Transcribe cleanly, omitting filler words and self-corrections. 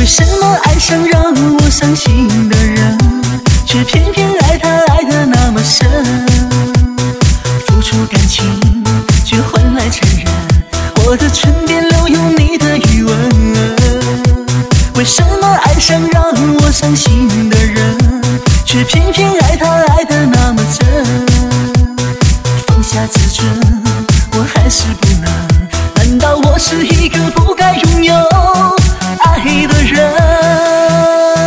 什么爱上让我伤心的人，却偏偏爱他爱得那么深？付出感情，却换来承认我的唇边留有你的余温。为什么爱上让我伤心的人，却偏偏爱他爱得那么真？放下自尊，我还是不能。难道我是一个不该拥有爱的人？